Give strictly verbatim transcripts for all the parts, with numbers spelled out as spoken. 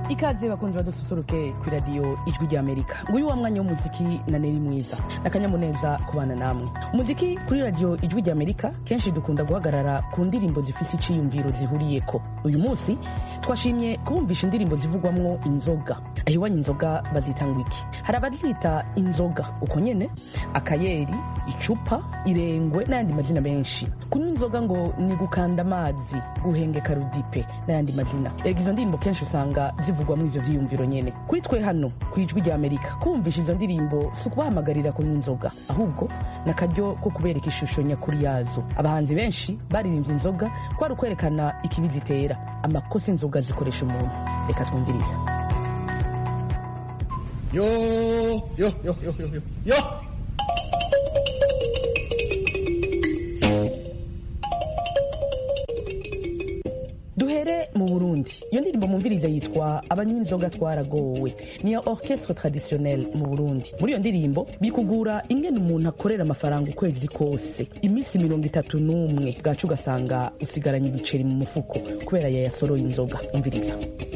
ikaze bakunzi badususuruke ku radio ijwi rya Amerika. Nguyu wa mwanya w'umuziki na Neri Mwiza nakanyamuneza kubana namwe. Umuziki kuri radio ijwi rya Amerika kenshi dukunda guhagarara ku ndirimbo zifise iciyumviro zihuriyeko. Uyu munsi twashimye kumvisha indirimbo zivugwamwo inzoga. Ahiwanye inzoga bazitangwa iki? Hari abazita inzoga uko nyene, akayeri, icupa, irengwe n'ayandi mazina menshi. Kunywa inzoga ngo ni gukanda amazi, guhengeka rudipe n'ayandi mazina. Ego izo ndirimbo kenshi usanga zivugwamwo ivyo vyiyumviro nyene. Kuri twe hano ku ijwi rya Amerika kumvisha izo ndirimbo si ukubahamagarira kunywa inzoga, ahubwo nakaryo ko kubereka ishusho nyakuri yazo. Abahanzi benshi baririmbye inzoga kwari ukwerekana ikibizitera, amakosa inzoga zikoresha umuntu. Reka twumvirize. Yo yo yo yo yo yo yo duhere mu Burundi. Iyo ndirimbo mumvirize yitwa abanywi inzoga twaragowe, ni ya orchestre traditionnelle mu Burundi. Muri iyo ndirimbo bikugura ingene umuntu akorera amafaranga ukwezi kose, iminsi mirongo itatu n'umwe bwacu ugasanga usigaranye ibiceri mu mufuko kubera yayasoroye inzoga. Umviriza.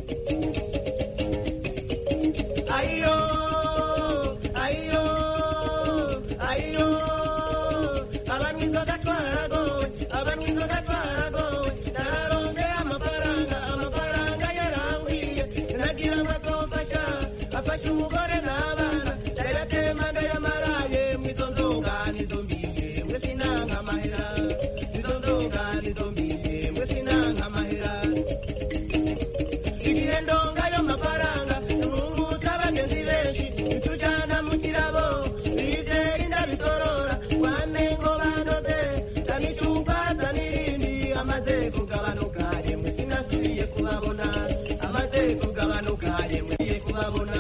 Ayo ayo ayo abanywi inzoga twaragowe, abanywi inzoga twaragowe, nararonse amafaranga, amafaranga yarangwiye, nagira amazofasha afasha umugore n'abana, ndayatema ndayamaraye, mwizo nzoga nizo mbije mwe sinanga amahera, mwizo nzoga nizo mbije mwe sinanga amahera. Igihe ndonga ayo mafaranga nunguta abagenzi benshi, itujana mu kirabo bizeri ndabisorora, wamengo bandoze tanicupa tanirindi, amaze kugabanuka yemwe sinasubiye kubabona, amaze kugabanuka yemwe siye kubabona.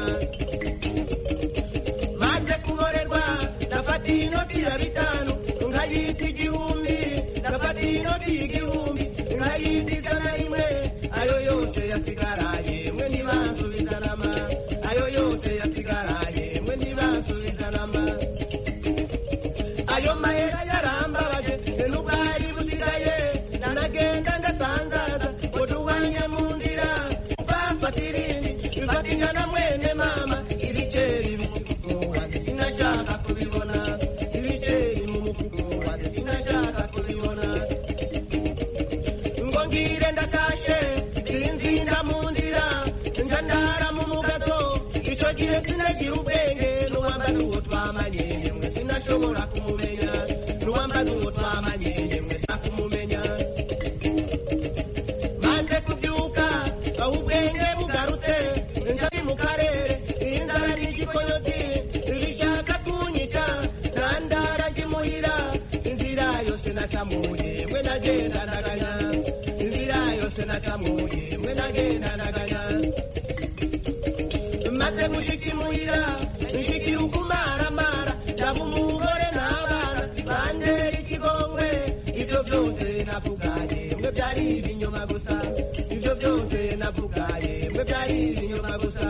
Maze kuborerwa nafata inoti ya bitanu nkayita igihumbi, nafata inoti y'igihumbi nkayita ijana rimwe, ayo yose yasigaraye mwe ntibasubizanama, ayo yose yasigaraye mwe ntibasubizanama. Ayo mahera yarambabaje n'ubwari busigaye, nanagenda ndasanzaza uduhanye mu nzira, bafata irindi bifata inyana mwene mama, ibiceri mu mufuko wanjye sinashaka kubibona, ibiceri mu mufuko wanjye sinashaka kubibona. Ngo ngire ndatashe sinzinda mu nzira, njandara mu mugato, ico gihe sinagira ubwenge, n'uwambaye uwo twamanye yemwe sinashobora kumumenya, n'uwambaye uwo twamanye yemwe sakumumenya. Maze kubyuka aho ubwenge bugarutse, njari mu karere inzara n'igikonyoti bishaka kunyica, nandara ngimuhira, inzira yose nacamuye mwe nagenda naganya, inzira yose nacamuye mwe nagenda naganya. Maze mushikimuhira nshikira ukumaramara, ndaba umugore n'abana bandera ikigongwe, ivyo byose navugaye mwe byari ibinyoma gusa, ivyo byose navugaye mwe byari ibinyoma gusa.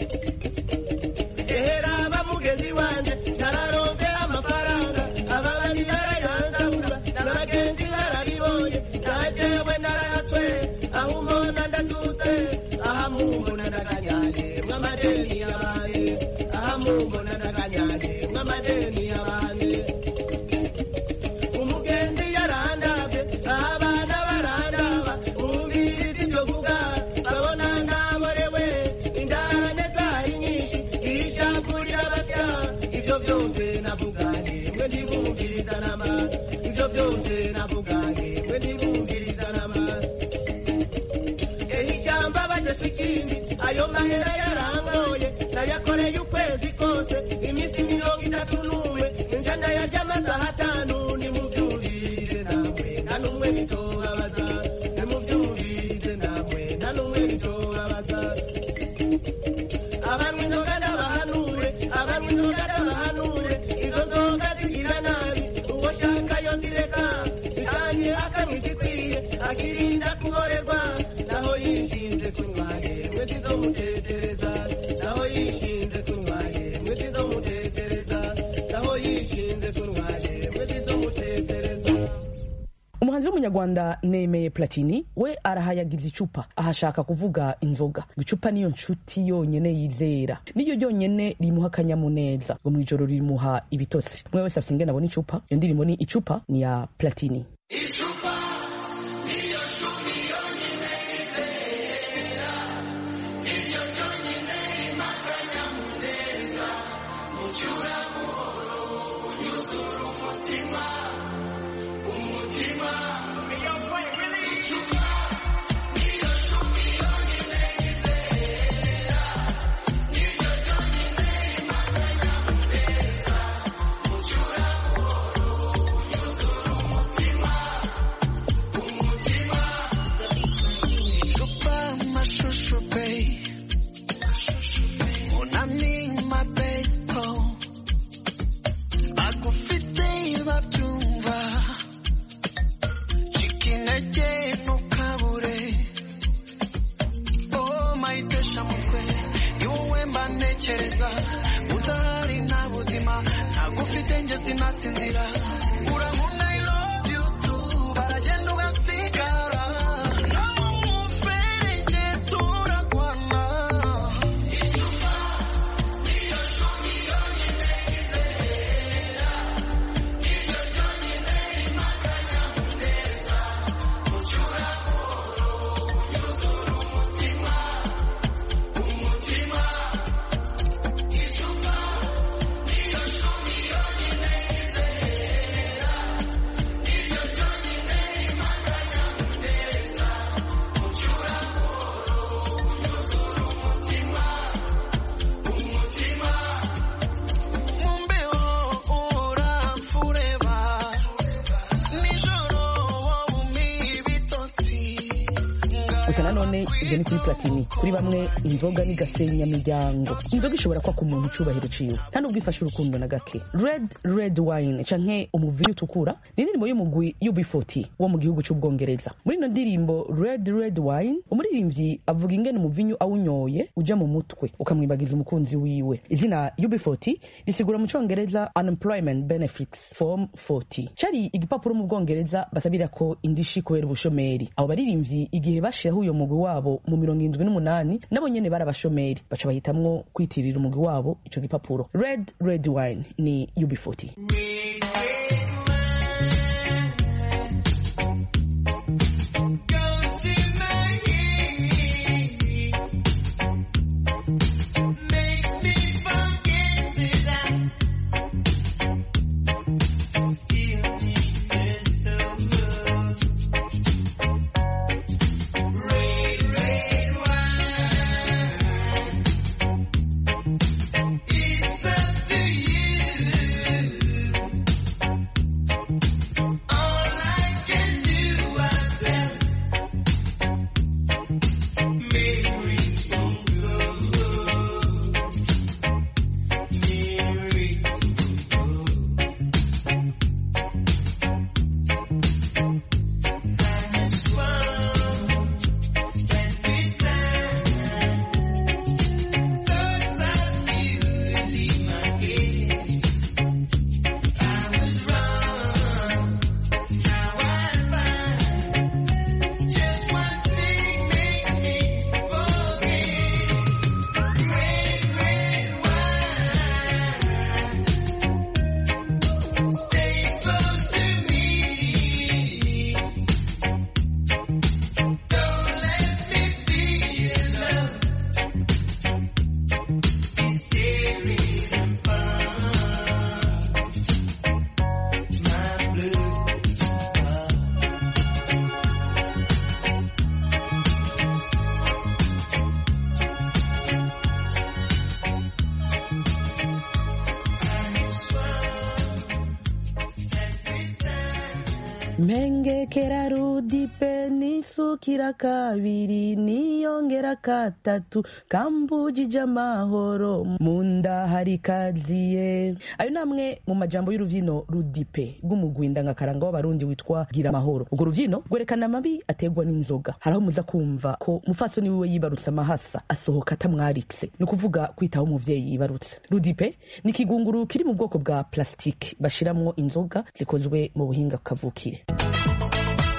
Ehera abamugenzi wanje nararonse amafaranga, ababandi barayanzabura n'abagenzi barabibonye, najewe narahatswe aho umbona ndatutse, aha mumbona ndaganyanye mwamadeni yabaye, aha mumbona ndaganyanye mwamadeni yabaye. Umugenzi yarandavye abana barandaba, umviriza ivyo vuga babona ndaborewe, indane zari nyinshi ishapurira basya, ivyo byose navugaye mwe ntibumviriza nama, ivyo byose navugaye mwe ntibumviriza nama. Ehi cyamba bagese ikindi, ayo mahera yarangoye, nayakoreye ukwezi kose, iminsi mirongo itatu n'umwe, nja ndayarya amasaha atanu, nimuvyumvirize namwe nta n'umwe bitobabaza, nimuvyumvirize namwe nta n'umwe bitobabaza. Abanywi inzoga n'abahanure, abanywi inzoga n'abahanure, izo nzoga zigira nabi, uwo shaka yo zireka, zitanye akanywa igikwiye, akirinda kuborerwa, naho yishinze kunywa yemwe zizomutetereza, naho yishinze kunywa yemwe zizomutetereza, naho yishinze kunywa yemwe zizomutetereza. umuhanzi w'umunyarwanda Nemeye Platini we arahayagiza icupa ahashaka kuvuga inzoga. Icupa niyo nshuti yonyene yizera, niyo yonyene rimuha akanyamuneza ngo mwijoro rimuha ibitotsi. Mwe wese afite ingene abona icupa. Iyo ndirimbo ni Icupa ni ya Platini. Icupa niyo shumi yonyene yizera, niyo yonyene imakanyamuneza, mucura buhoro unyuzura umutima, umutima. Icupa niyo shumi yonyene yizera, niyo yonyene imakanyamuneza, mucura buhoro unyuzura umutima. Udahari nta buzima ntagufite njye sinasinzira urankunda I love you too baragenda ugasigara nawe muferege turagwana. Icupa niyo shumi yonyene yizera, niyo yonyene imakanyamuneza, mucura buhoro unyuzura umutima, umutima. None ibyo ni kuri Platini. Kuri bamwe inzoga ni gasenya miryango. Inzoga ishobora kwa ku muntu cyubahiro ciwe kandi ubwifasha urukundo na gake. Red Red Wine canke umuvinyu utukura ni indirimbo y'umugwi U B forty wo mu gihugu cy'Ubwongereza. Muri no ndirimbo Red Red Wine umuririmbyi avuga ingene umuvinyu awunyoye uja mu mutwe ukamwibagiza umukunzi wiwe. Izina U B forty risigura mu Cyongereza Unemployment Benefits Form forty. Cari igipapuro mu Bwongereza basabira ko indishi kubera ubushomeri. Abo baririmbyi igihe bashiraho uyo mugwi wabo mu mirongo indwi n'umunani nabo nyene barabashomeri baca bahitamwo kwitirira umugwi wabo ico gipapuro. Red Red Wine ni U B forty. Mengekera rudipe nisukira kabiri niyongera katatu kambujije amahoro munda hari kaziye. Ayo namwe mu majambo y'uruvyino rudipe rw'umugwinda nka karanga w'abarundi witwa gira amahoro. Ubwo ruvyino gwerekana amabi ategwa n'inzoga. Haraho muza kumva ko mufasoni wiwe yibarutse amahasa asohoka atamwaritse, ni kuvuga kwitaho umuvyeyi yibarutse. Rudipe ni kigunguru kiri mu bwoko bwa plastique bashiramwo inzoga zikozwe mu buhinga kavukire.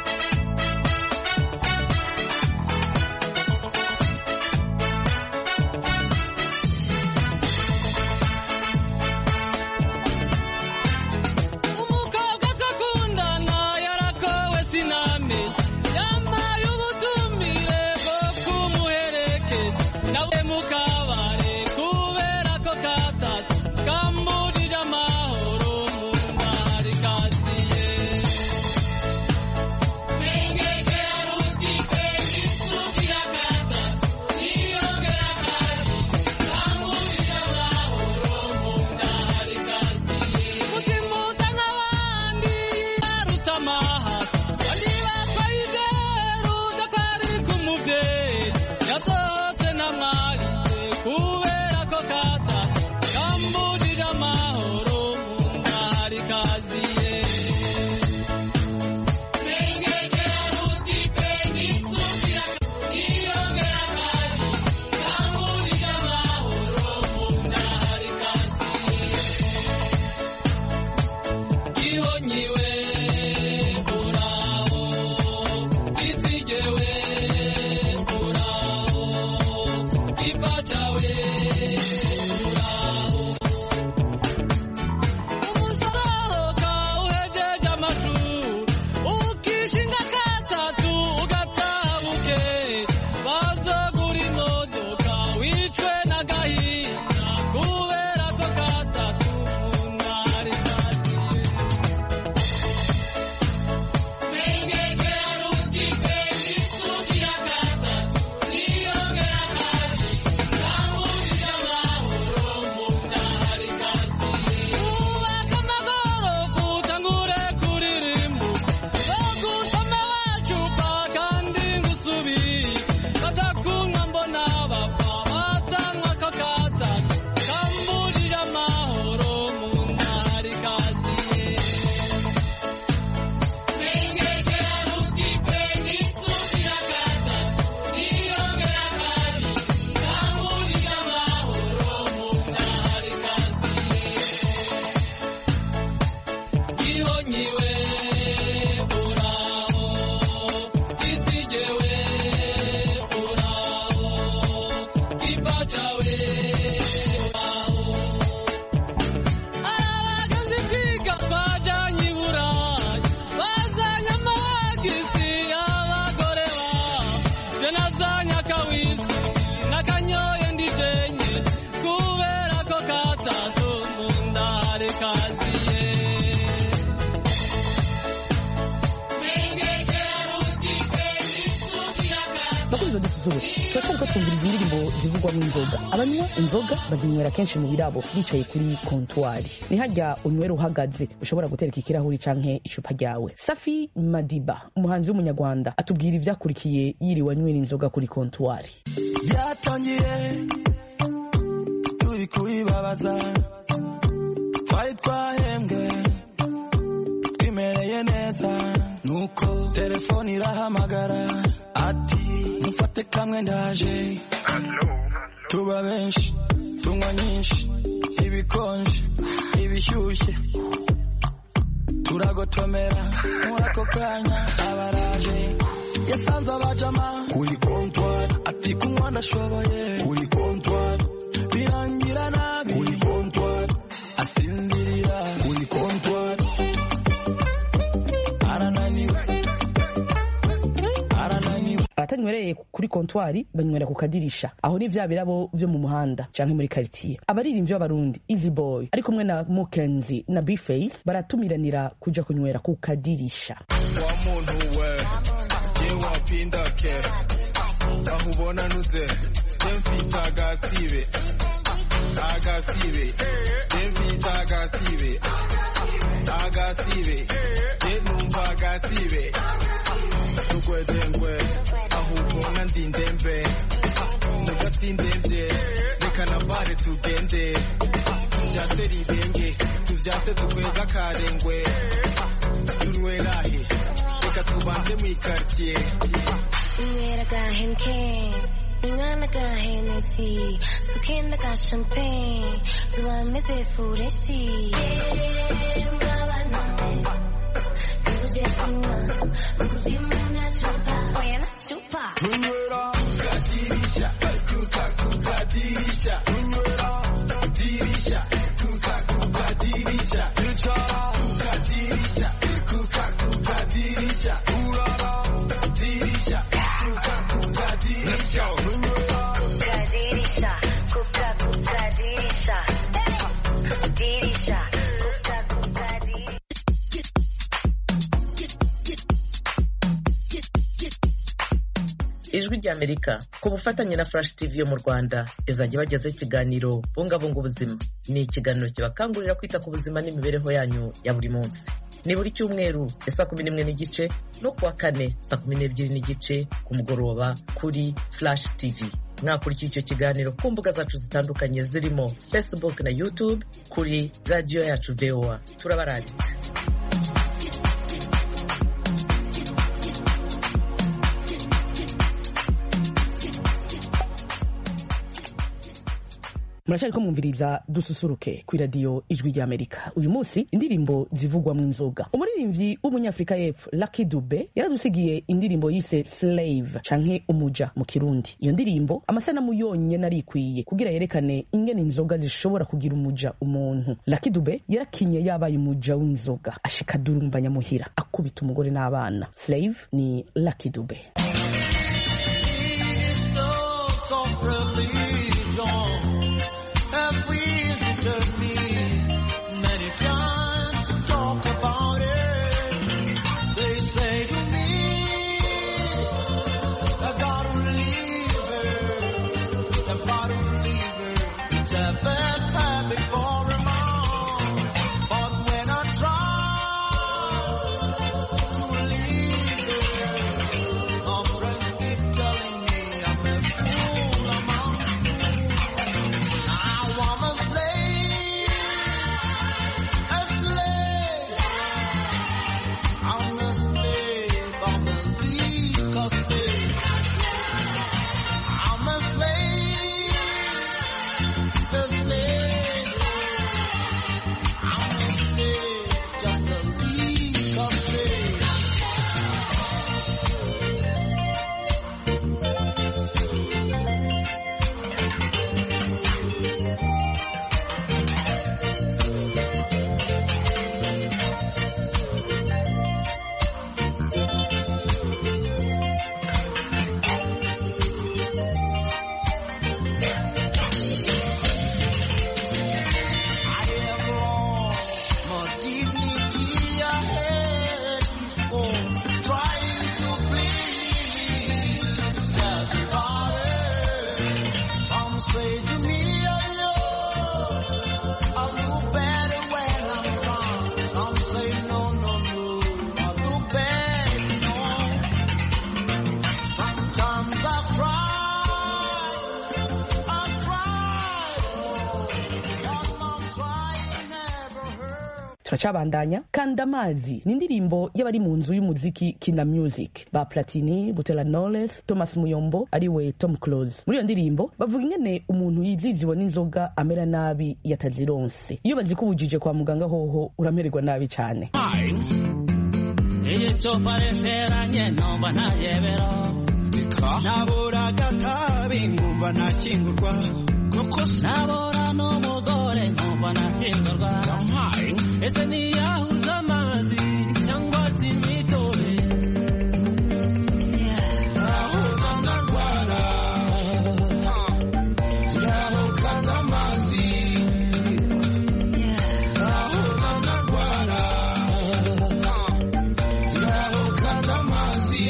dususuruke turacyariko twumviriza indirimbo zivugwamo inzoga. Abanywa inzoga bazinywera kenshi mu birabo bicaye kuri kontwari, ni harya unywera uhagaze ushobora gutereka ikirahuri canke icupa ryawe. Safi Madiba, umuhanzi w'umunyarwanda, atubwira ivyakurikiye yiriwe anywera inzoga kuri kontwari. Byatangiye turi kubibabaza, twari twahembwe twimereye neza, nuko telefoni irahamagara ati mufate kamwe ndaje. Tuba benshi tunywa nyinshi, ibikonje ibishyushye turagotomera muri ako kanya abaraje. Yasanze abajama kuri kontwari ati kunywa ndashoboye kuri kontwari, birangira nabi kuri kontwari, asinzirira kuri kontwari, arananiwe arananiwe. Abatanywereye kuri kontwari banywera ku kadirisha, aho ni vya birabo vyo mu muhanda canke muri quartier. Abaririmbyi b'abarundi Easy Boy ari kumwe na Mukenzi na B-Face baratumiranira kuja kunywera ku kadirisha. Wa muntu we yewe apinda ke aho ubona nuze demfisa agasibe agasibe demfisa agasibe agasibe denumva agasibe tukwedengwe aho ubona ndindembe mugatsindemvye reka nambare tugende tuvyase ridenge tuvyase tukwega karengwe tunwerahe reka tubanze mw'ikartier. Inywera ga Heineken, ingana ga Hennessy, sukenda ga champagne, tuwameze fureshi. Mgabanane, tuje kunywa, mkuzimu na chupa, oya na chupa. Inywera kukadirisha, kuka kukadirisha, inywera dirisha, kuka kukadirisha, ichara kukadirisha, kuka kukadirisha, urara dirisha, kuka kukadirisha, kukadirisha, kuka kukadirisha, dirisha, kuka kukadirisha. Ijwi ry'Amerika ku bufatanye na Flash T V yo mu Rwanda izajya bagezaho ikiganiro bungabunga ubuzima. Ni ikiganiro kibakangurira kwita ku buzima n'imibereho yanyu ya buri munsi. Ni buri cyumweru saa kumi n'imwe n'igice no kuwa kane saa kumi n'ebyiri n'igice ku mugoroba kuri Flash T V. Mwakurikira icyo kiganiro ku mbuga zacu zitandukanye zirimo Facebook na YouTube kuri radio yacu V O A. Turabaranditse. Murashaka kumviriza dususuruke kuri radio Ijwi ry'Amerika. Uyu munsi indirimbo zivugwamo inzoga. Umuririmbyi w'umunyafrika y'Epfo Lucky Dube yaradusigiye indirimbo yise Slave canke umuja mu Kirundi. Iyo ndirimbo amasanamu yonye narikwiye kugira yerekane ingene inzoga zishobora kugira umuja umuntu. Lucky Dube yarakinye yabaye umuja w'inzoga ashika durumbanya muhira akubita umugore n'abana. Slave ni Lucky Dube. Visited me many times to talk about it. They say to me, I gotta leave her, I gotta leave her. It's a bad habit for a man. But when I try to leave her, my friends keep telling me I'm a fool, I'm a fool. Now I'm a slave. turacabandanya kanda amazi ni indirimbo y'abari mu nzu y'umuziki Kina Music ba Platini, Butera Knowless, Thomas Muyombo ariwe Tom Close. Muri iyo ndirimbo bavuga ingene umuntu yiziziwe n'inzoga amera nabi yatazironse. Iyo bazikubujije kwa muganga hoho uramererwa nabi cyane. Ejo pareceranye nomba ntayebero nabura gatabi ngumva nashingurwa koko nabura n'umugore ngumva nashingurwa ese niyahuza amazi cyangwa se imitobe aho nanarwara ngaho kanda amazi aho nanarwara ngaho kanda amazi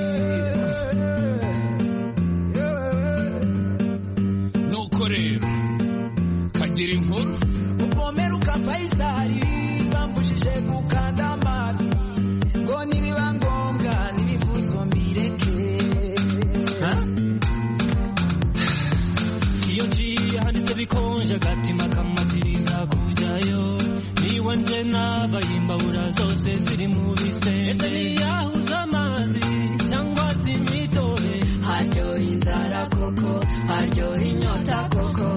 nuko rero kagira inkuru ugomera ukafaisari bambujije gukanda amazi ngo nibiba ngombwa nibivuzo mbireke iyo ngiye handitse bikonje agatima kamatiriza kujyayo niwe nje n'abayimbabura zose ziri mu bise ese niyahuza amazi cyangwa se imitobe haryoha inzara koko haryoha inyota koko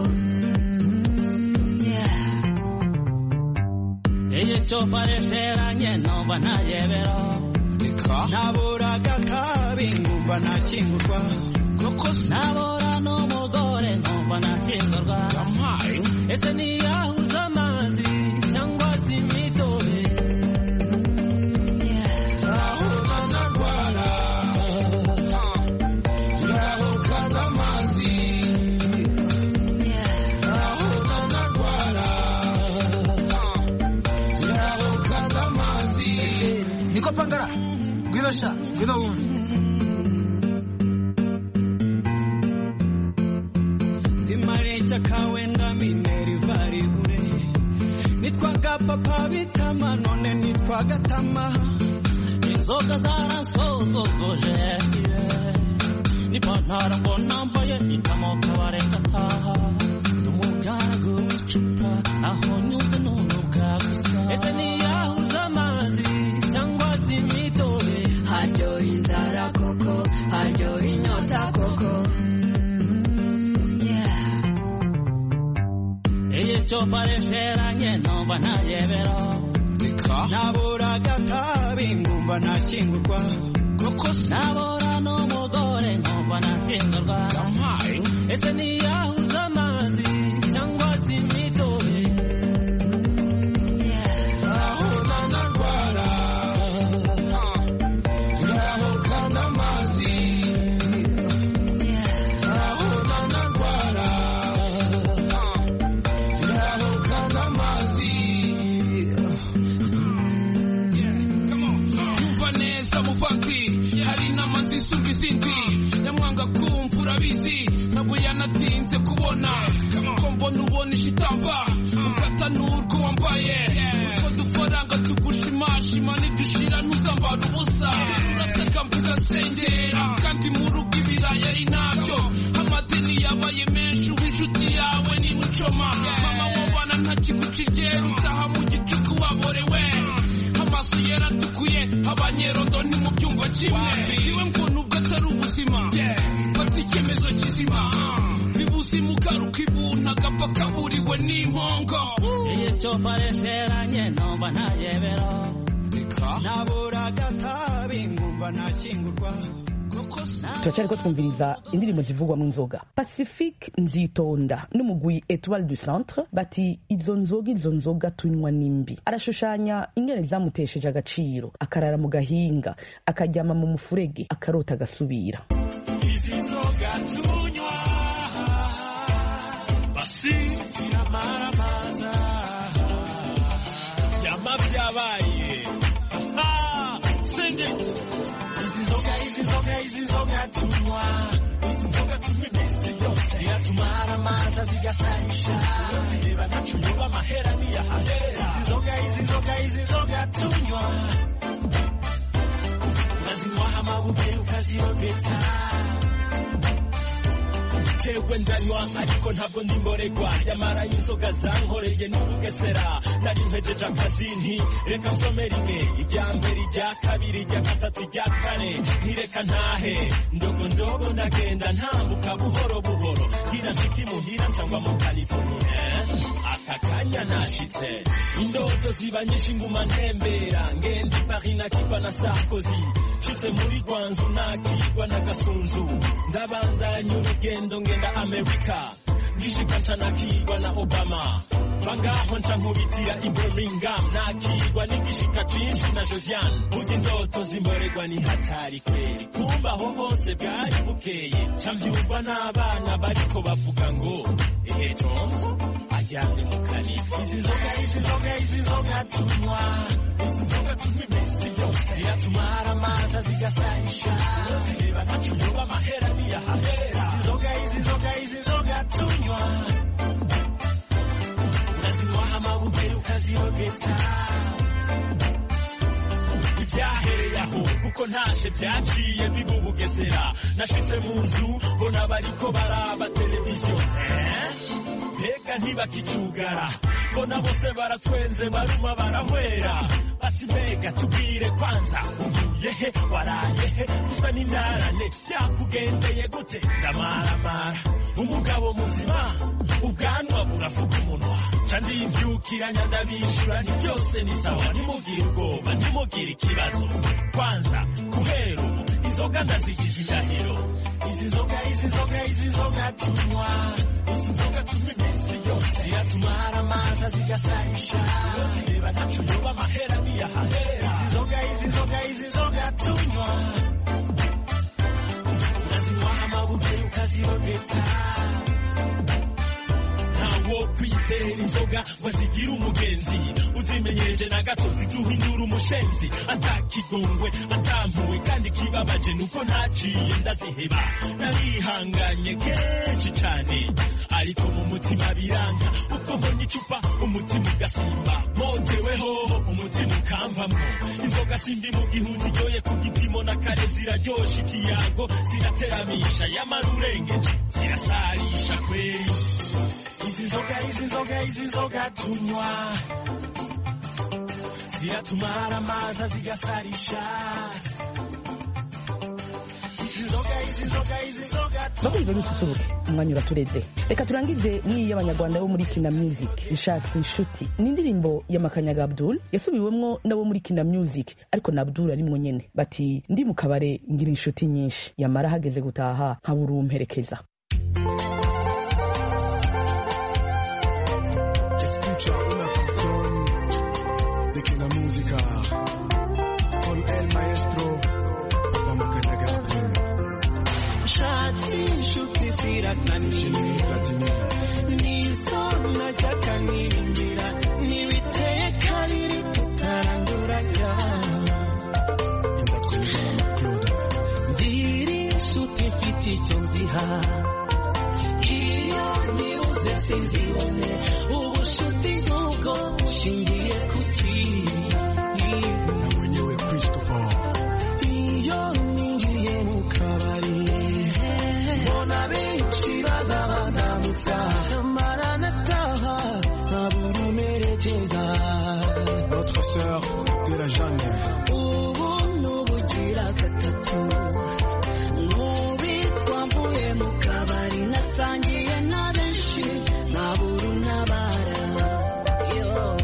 ejo pareceranye nomba ntayebero nabura gatabi ngumva nashingurwa koko nabura n'umugore ngumva nashingurwa ese niyahuza amazi cyangwa se imitobe aho nanarwara ngaho kanda amazi aho nanarwara ngaho kanda amazi niko pangara gwirosha gwino wundi zimarecha kawenda mineri vari ure nitwaga papa bitama none nitwaga tama inzoga zaransozogoje nipantara ngo nambaye nitamo kabarenga taha tumugago icupa aho nyuze nunuka gusa ese niyahuza amazi cyangwa se imitobe haryoha inzara koko haryoha inyota koko ejo pareceranye nomba ntayebero nabura gatabi ngumva nashingurwa koko nabura n'umugore ngumva nashingurwa ese niyahuza amazi cyangwa se imitobe aho nanarwara ngaho kanda amazi aho nanarwara ngaho kanda amazi umva neza muvanti hari inama nzisumba izindi nyamwanga kumva urabizi ntabwo yanatinze kubona ko mbona ubona ishitamba ukata n'urwo wambaye utwo dufaranga tugushimashima nidushira ntuzambara ubusa uraseka mbugasengera kandi mu rugo ibirayi ari nabyo amadeni yabaye menshi uba inshuti yawe ni mucoma mama wabana ntakigucigera utaha mu gicuku waborewe amaso yaratukuye abanyerondo ntimubyumva kimwe iwe mbona ubwo atari ubuzima fata icyemezo kizima bibuzima ugaruka ibuntu agapfa kaburiwe n'impongo ejo pareceranye nomba ntayebero nabura gatabi ngumva nashingurwa turacyari ko twumviriza indirimbo zivugwa mu nzoga. Pacifique Nzitonda n'umugwi Etoile du Centre bati izo nzoga izo nzoga tunywa nimbi. Arashushanya ingene zamutesheje agaciro, akarara mu gahinga, akaryama mu mufurege, akarota gasubira. Izi nzoga tunywa basi ziramaramaza yama byabaye sing it. Izi nzoga izi nzoga izi nzoga tunywa izi nzoga tunywa imeze yose ziramaramaza zigasayisha zireba nacu nyuma amahera niyahaherera. Izi nzoga izi nzoga izi nzoga tunywa ukazinywa amabuye ukazirobeta jewe ndanywa ariko ntabwo ndimboregwa yamara inzoga zankoreye n'ubugesera nari mpejeje akazi nti reka nsome rimwe irya mbere irya kabiri irya gatatu irya kane ntireka ntahe ndogo ndogo ndagenda ntambuka buhoro buhoro ngira nshiki muhira ncangwa mu California aka kanya nashitse indoto ziba nyinshi nguma ntembera ngenda i Paris nakigwa na Sarkozy nshitse muri Gwanzu nakigwa na Gasunzu ndabandanya urugendo ngenda Amerika ngishika nca nakigwa na Obama bangaho nca nkubitira i Birmingham nakigwa n'igishika cinshi na Josiane burya indoto zimboregwa ni hatari kweri kumbaho hose bwari bukeye nca mvyumva n'abana bariko bavuga ngo ehe tonto ajyanye mu kanifu izi nzoga izi nzoga izi nzoga tunywa izi nzoga tunywa iminsi yose ziratumara amazi zigasarisha zireba ntaco yoba amahera niyahahera izi nzoga izi nzoga izi nzoga tunywa unazinywa amabukeri ukazirogeta ibyahereye aho kuko ntashe byaciye biba ubugesera nashitse mu nzu mbona bariko baraba televiziyo mbega ntibakicugara mbona bose baratwenze baruma barahwera bati mbega tubwire kwanza uvuye he waraye he gusa n'indarane byakugendeye gute ndamaramara umugabo muzima ubwanwa buravuga umunwa ca ndimvyukiranya ndabishura nti byose ni sawa nimugire ubwoba nimugire ikibazo kwanza guhera ubu inzoga ndazigize indahiro izi nzoga izi nzoga izi nzoga tunywa izi nzoga tunywa iminsi yose ziratumara amazi zigasarisha zireba ntaco yoba amahera niyahahera izi nzoga izi nzoga izi nzoga tunywa unazinywa amabukeri ukazirogeta ntawo kwizera inzoga ngo zigire umugenzi uzimenyereje na gato ziguhindura umushenzi atakigongwe atampuwe kandi kibabaje nuko ntaciye ndaziheba narihanganye kenshi cane ariko mu mutima biranga uko mbonye icupa umutima ugasimba moteweho umutima ukamvamwo inzoga sindi mu gihuzi ryoye ku gipimo na kare ziraryosha ikiyago zirateramisha yamara urengeje zirasarisha kweri izi nzoga izi nzoga izi nzoga tunywa ziratumara amazi zigasarisha izi nzoga izi nzoga izi nzoga bakunze n'ususuruke umwanya uratureze reka turangize n'iyi y'abanyarwanda bo muri Kina Music ishatse inshuti ni indirimbo ya Makanyaga Abdul yasubiwemwo nabo muri Kina Music ariko na Abdul arimwo nyene bati ndi mu kabare ngira inshuti nyinshi yamara hageze gutaha nkabura umperekeza Una canción de Kina Música con el maestro Papa Makanyaga Abdul. Shati shuti siratani nizo najyaga niringira nibiteka riri tutaranduranya ngiri shuti mfite icyo nziha iyo nibuze sinzibone ubushuti nk'ubwo bushingiye ku ki na mwenyewe Christopher iyo ningiye mu kabari mbona benshi baza bandamutsa maranataha nkabura umerekeza notre sœur de la Jeanne ubu n'ubugira gatatu nk'ubitwa mvuye mu kabari nasangiye na benshi nkabura unabara yo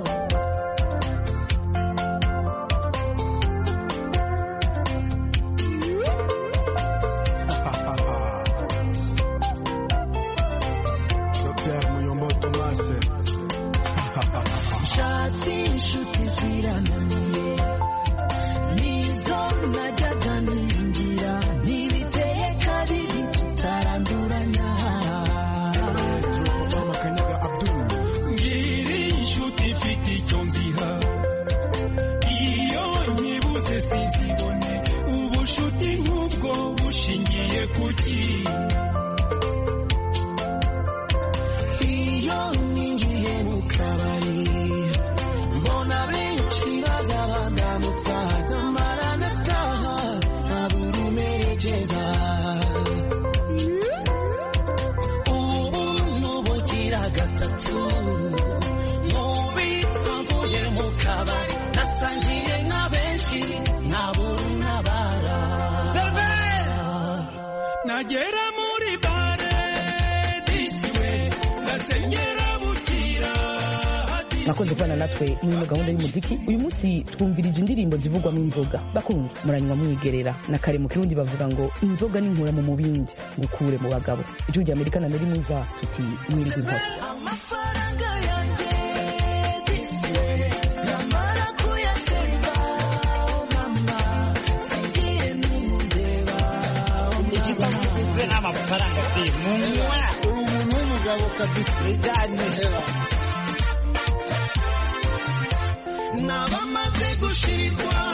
Docteur Muyombo Thomas nshatse inshuti zirananiye nizo najyaga niringira ntibiteye kabiri tutaranduranya Papa Makanyaga Abdul ngiri inshuti ifite icyo nziha iyo nyibuze sinzibone ubushuti nk'ubwo bushingiye ku ki iyo ningiye mu kabari mbona benshi baza bandamutsa maranataha nkabura umerekeza nkabura untabara nagera muri bare disiwe ngasenyera bukira nakunze kubana natwe muri gahunda y'umuziki uyu munsi twumvirije indirimbo zivugwamo inzoga bakunze muranywa mwigerera na kare mu kirundi bavuga ngo inzoga n'inkura mu mubindi ngukure mu bagabo ijwi rya Amerika na nari mwiza tuti mwirigwe inkora amafaranga yanjye disiwe namara kuyatsemba mama singiye n'umundeba ikitavuze n'amafaranga di munywa uri umuntu w'umugabo kabisa ijyanye nabamaze gushirirwa